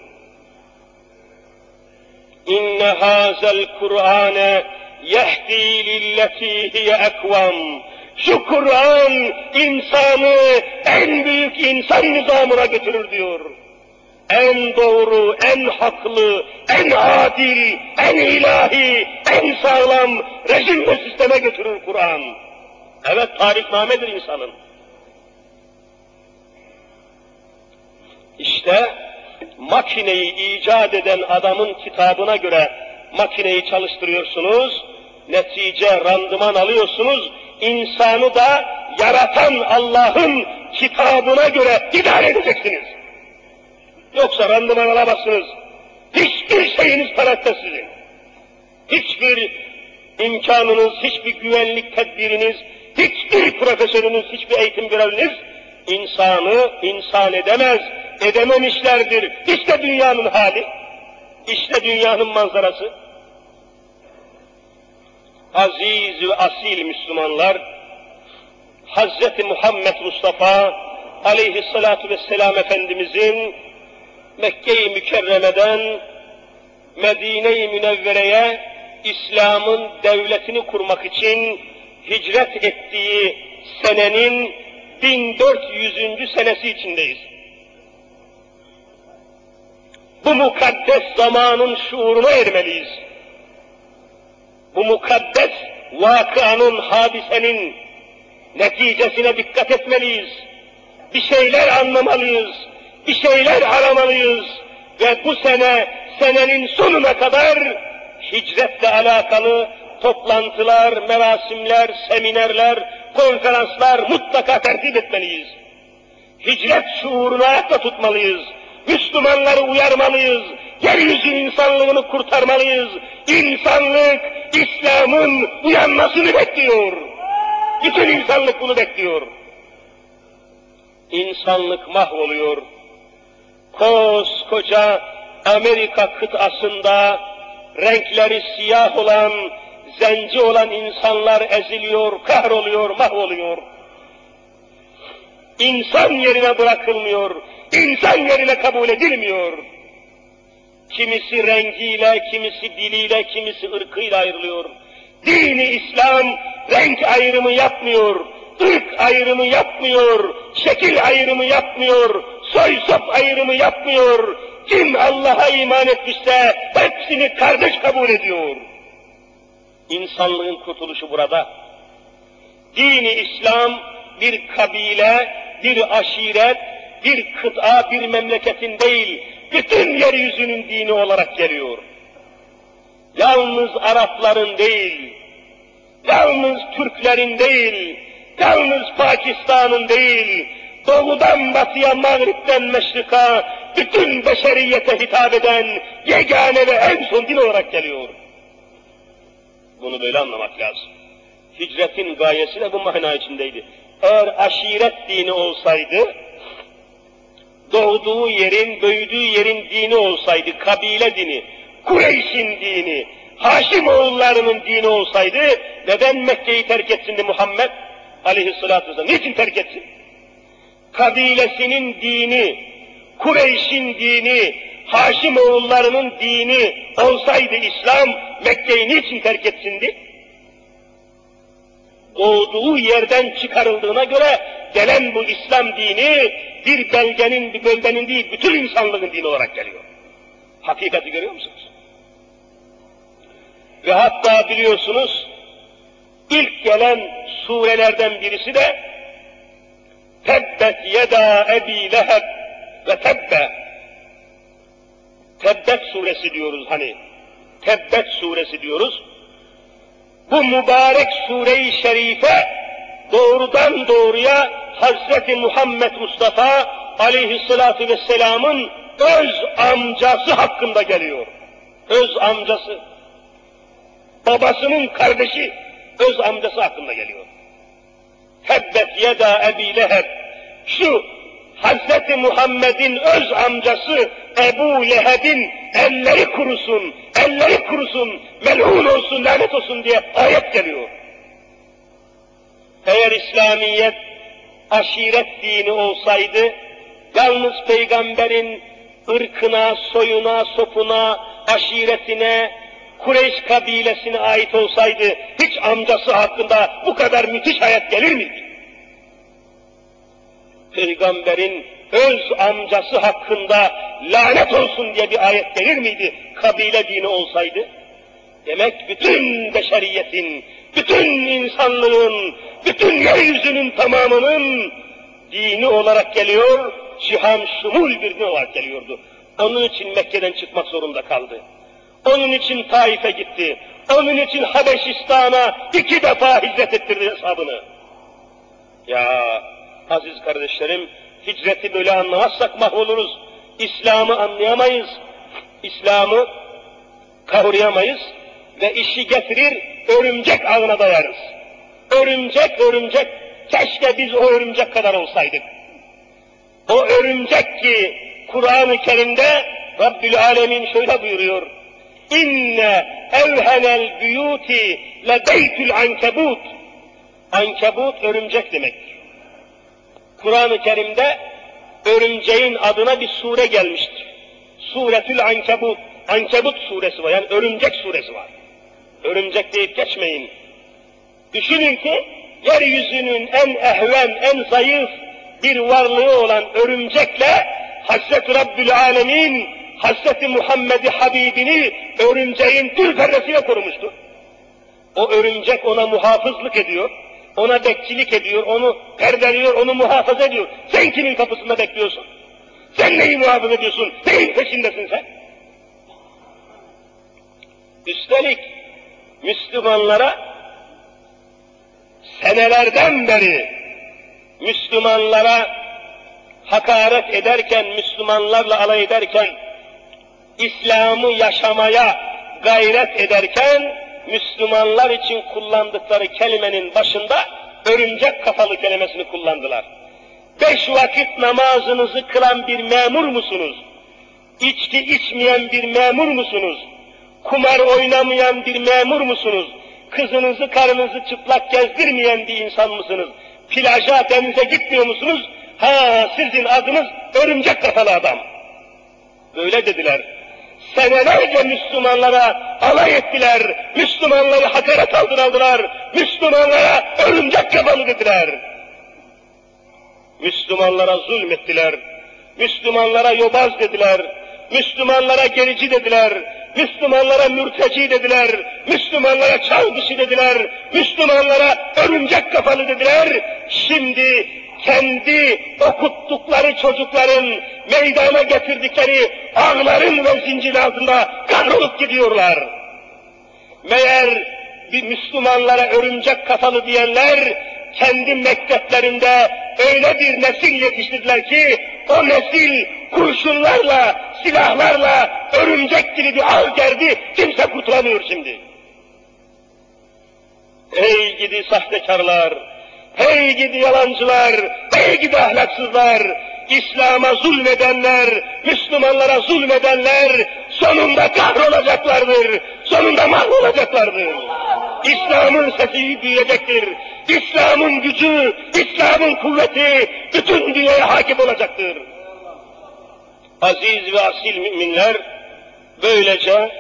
İnne hazel Kur'ane yehdi lilleti hiye ekvam. Şu Kur'an insanı en büyük insan nizamına götürür diyor. En doğru, en haklı, en adil, en ilahi, en sağlam rejim ve sisteme götürür Kur'an. Evet, tarifnamedir insanın. İşte makineyi icat eden adamın kitabına göre makineyi çalıştırıyorsunuz, netice, randıman alıyorsunuz, insanı da yaratan Allah'ın kitabına göre idare edeceksiniz. Yoksa randıman alamazsınız. Hiçbir şeyiniz parasız sizin. Hiçbir imkanınız, hiçbir güvenlik tedbiriniz, hiçbir profesörünüz, hiçbir eğitim görevliniz insanı insan edemez, edememişlerdir. İşte dünyanın hali, işte dünyanın manzarası. Aziz ve asil Müslümanlar, Hazreti Muhammed Mustafa aleyhissalatu vesselam Efendimizin Mekke-i Mükerreme'den Medine-i Münevvere'ye İslam'ın devletini kurmak için hicret ettiği senenin 1400. senesi içindeyiz. Bu mukaddes zamanın şuuruna ermeliyiz. Bu mukaddes vakıanın, hadisenin neticesine dikkat etmeliyiz. Bir şeyler anlamalıyız, bir şeyler aramalıyız ve bu sene, senenin sonuna kadar hicretle alakalı toplantılar, merasimler, seminerler, konferanslar mutlaka tertip etmeliyiz. Hicret şuurunu ayakta tutmalıyız. Müslümanları uyarmalıyız. Yeryüzü insanlığını kurtarmalıyız. İnsanlık, İslam'ın uyanmasını bekliyor. Bütün insanlık bunu bekliyor. İnsanlık mahvoluyor. Koskoca Amerika kıtasında renkleri siyah olan, zenci olan insanlar eziliyor, kahroluyor, mahvoluyor. İnsan yerine bırakılmıyor, insan yerine kabul edilmiyor. Kimisi rengiyle, kimisi diliyle, kimisi ırkıyla ayrılıyor. Dini İslam renk ayrımı yapmıyor, ırk ayrımı yapmıyor, şekil ayrımı yapmıyor, soy sop ayrımı yapmıyor. Kim Allah'a iman etmişse hepsini kardeş kabul ediyor. İnsanlığın kurtuluşu burada. Dini İslam bir kabile, bir aşiret, bir kıta, bir memleketin değil, bütün yeryüzünün dini olarak geliyor. yalnız Arapların değil, yalnız Türklerin değil, yalnız Pakistan'ın değil, doğudan batıya, mağripten meşrika, bütün beşeriyete hitap eden yegane ve en son din olarak geliyor. Bunu böyle anlamak lazım. Hicretin gayesi de bu mana içindeydi. Eğer aşiret dini olsaydı, doğduğu yerin, büyüdüğü yerin dini olsaydı, kabile dini, Kureyş'in dini, Haşimoğullarının dini olsaydı, neden Mekke'yi terk etsin Muhammed aleyhissalatü vesselam? Niçin terk etsin? Kabilesinin dini, Kureyş'in dini, Haşimoğullarının dini olsaydı İslam, Mekke'yi niçin terk etsindi? Doğduğu yerden çıkarıldığına göre gelen bu İslam dini bir belgenin, bir bölgenin değil, bütün insanlığın dini olarak geliyor. Hakikati görüyor musunuz? Ve hatta biliyorsunuz, ilk gelen surelerden birisi de Tebbet yeda ebi leheb ve tebbe. Tebbet suresi diyoruz hani. Tebbet suresi diyoruz. Bu mübarek sure-i şerife doğrudan doğruya Hazreti Muhammed Mustafa aleyhissalatu vesselamın öz amcası hakkında geliyor. Öz amcası. Babasının kardeşi öz amcası hakkında geliyor. Tebbet yeda ebi leheb. Şu Hazreti Muhammed'in öz amcası Ebu Leheb'in elleri kurusun, elleri kurusun, mel'un olsun, lanet olsun diye ayet geliyor. Eğer İslamiyet aşiret dini olsaydı, yalnız peygamberin ırkına, soyuna, sopuna, aşiretine, Kureyş kabilesine ait olsaydı, hiç amcası hakkında bu kadar müthiş ayet gelir miydi? Peygamberin öz amcası hakkında lanet olsun diye bir ayet gelir miydi? Kabile dini olsaydı. Demek bütün beşeriyetin, bütün insanlığın, bütün yeryüzünün tamamının dini olarak geliyor, cihan şumul bir din olarak geliyordu. Onun için Mekke'den çıkmak zorunda kaldı. Onun için Taif'e gitti. Onun için Habeşistan'a 2 defa hicret ettirdi hesabını. Ya aziz kardeşlerim, hicreti böyle anlamazsak mahvoluruz. İslam'ı anlayamayız. İslam'ı kavrayamayız ve işi getirir, örümcek ağına dayarız. Örümcek, örümcek, keşke biz o örümcek kadar olsaydık. O örümcek ki Kur'an-ı Kerim'de Rabbül Alemin şöyle buyuruyor. İnne evhenel büyuti le beytül ankebut. Ankebut örümcek demek. Kur'an-ı Kerim'de örümceğin adına bir sure gelmiştir. Suretül Ankebut. Ankebut suresi var, yani örümcek suresi var. Örümcek deyip geçmeyin. Düşünün ki yeryüzünün en ehven, en zayıf bir varlığı olan örümcekle Hazreti Rabbül Alemin, Hazreti Muhammed'i Habibini örümceğin tül perdesiyle korumuştu. O örümcek ona muhafızlık ediyor, ona bekçilik ediyor, onu perdeliyor, onu muhafaza ediyor. Sen kimin kapısında bekliyorsun? Sen neyi muhafaza ediyorsun? Neyin peşindesin sen? Üstelik Müslümanlara senelerden beri Müslümanlara hakaret ederken, Müslümanlarla alay ederken, İslam'ı yaşamaya gayret ederken, Müslümanlar için kullandıkları kelimenin başında örümcek kafalı kelimesini kullandılar. 5 vakit namazınızı kılan bir memur musunuz? İçki içmeyen bir memur musunuz? Kumar oynamayan bir memur musunuz? Kızınızı, karınızı çıplak gezdirmeyen bir insan mısınız? Plaja, denize gitmiyor musunuz? Ha, sizin adınız örümcek kafalı adam. Böyle dediler. Senelerce Müslümanlara alay ettiler. Müslümanları hakaret altına aldılar. Müslümanlara örümcek kafalı dediler. Müslümanlara zulmettiler. Müslümanlara yobaz dediler. Müslümanlara gerici dediler. Müslümanlara mürteci dediler. Müslümanlara çağ dışı dediler. Müslümanlara örümcek kafalı dediler. Şimdi kendi okuttukları çocukların meydana getirdikleri ağların ve zincir altında kahrolup gidiyorlar. Meğer bir Müslümanlara örümcek kafalı diyenler kendi mekteplerinde öyle bir nesil yetiştirdiler ki o nesil kurşunlarla, silahlarla örümcek gibi bir ağ gerdi, kimse kurtulamıyor şimdi. Hey gidi sahtekarlar, hey gidi yalancılar, hey gidi ahlaksızlar, İslam'a zulmedenler, Müslümanlara zulmedenler sonunda kahrolacaklardır, sonunda mahvolacaklardır. İslam'ın sesi büyüyecektir, İslam'ın gücü, İslam'ın kuvveti bütün dünyaya hakim olacaktır. Aziz ve asil müminler, böylece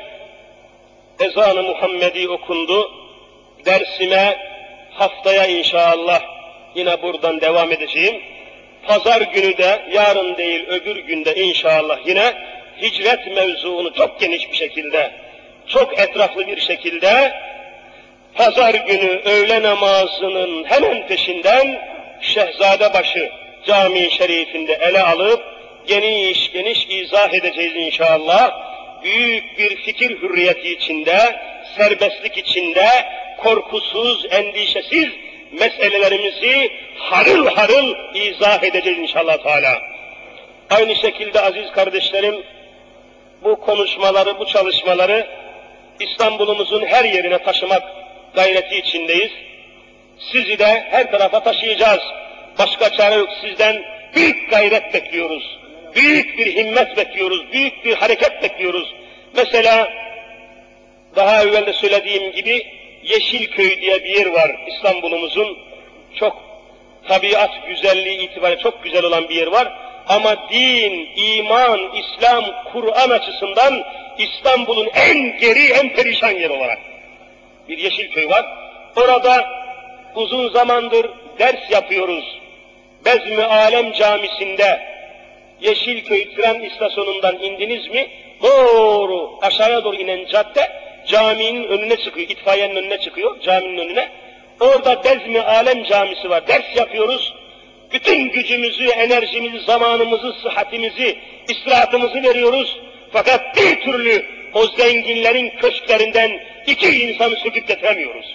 ezan-ı Muhammedi okundu. Dersime haftaya inşallah yine buradan devam edeceğim. Pazar günü de, yarın değil öbür günde inşallah yine hicret mevzuunu çok geniş bir şekilde, çok etraflı bir şekilde pazar günü öğle namazının hemen peşinden Şehzadebaşı Camii Şerifinde ele alıp geniş geniş izah edeceğiz inşallah. Büyük bir fikir hürriyeti içinde, serbestlik içinde, korkusuz, endişesiz meselelerimizi harıl harıl izah edeceğiz inşallah Teala. Aynı şekilde aziz kardeşlerim, bu konuşmaları, bu çalışmaları İstanbul'umuzun her yerine taşımak gayreti içindeyiz. Sizi de her tarafa taşıyacağız. Başka çare yok. Sizden büyük gayret bekliyoruz. Büyük bir himmet bekliyoruz. Büyük bir hareket bekliyoruz. Mesela daha evvel de söylediğim gibi Yeşilköy diye bir yer var İstanbul'umuzun. Çok tabiat güzelliği itibariyle çok güzel olan bir yer var. Ama din, iman, İslam, Kur'an açısından İstanbul'un en geri, en perişan yeri olarak bir Yeşilköy var. Orada uzun zamandır ders yapıyoruz. Bezmi Alem Camisi'nde Yeşilköy tren istasyonundan indiniz mi, doğru aşağıya doğru inen cadde caminin önüne çıkıyor, itfaiyenin önüne çıkıyor, caminin önüne. Orada Bezmi Alem Camisi var, ders yapıyoruz. Bütün gücümüzü, enerjimizi, zamanımızı, sıhhatimizi, istirahatımızı veriyoruz. Fakat bir türlü o zenginlerin köşklerinden iki insanı söküp getiremiyoruz.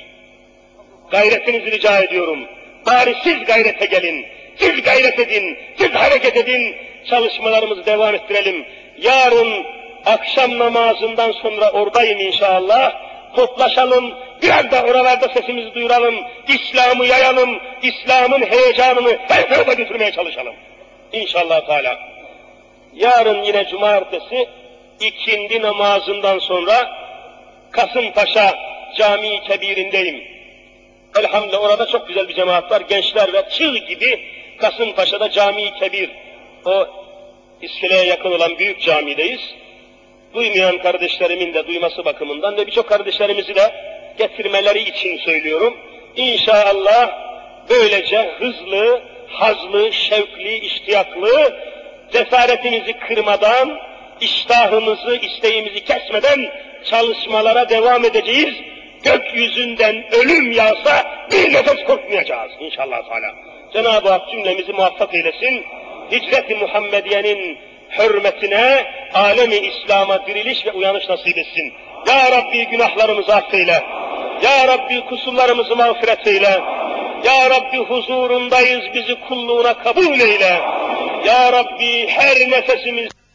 Gayretinizi rica ediyorum. Bari siz gayrete gelin, siz gayret edin, siz hareket edin, çalışmalarımızı devam ettirelim. Yarın akşam namazından sonra oradayım inşallah. Toplaşalım, biraz da oralarda sesimizi duyuralım, İslam'ı yayalım, İslam'ın heyecanını her tarafa götürmeye çalışalım. İnşallah Teala. Yarın yine cumartesi, ikindi namazından sonra Kasımpaşa Camii Kebir'indeyim. Elhamdülillah orada çok güzel bir cemaat var, gençler ve çığ gibi Kasımpaşa'da Camii Kebir, o iskeleye yakın olan büyük camideyiz. Duymayan kardeşlerimin de duyması bakımından ve birçok kardeşlerimizi de getirmeleri için söylüyorum. İnşallah böylece hızlı, hazlı, şevkli, iştiyaklı, cesaretimizi kırmadan, iştahımızı, isteğimizi kesmeden çalışmalara devam edeceğiz. Gökyüzünden ölüm yağsa bir nefes korkmayacağız inşallah Teala. Cenab-ı Hak cümlemizi muvaffak eylesin. Hicret-i Muhammediye'nin hürmetine alemi İslam'a diriliş ve uyanış nasip etsin. Ya Rabbi günahlarımızı affeyle. Ya Rabbi kusurlarımızı mağfiret eyle. Ya Rabbi huzurundayız, bizi kulluğuna kabul eyle. Ya Rabbi her nefesimiz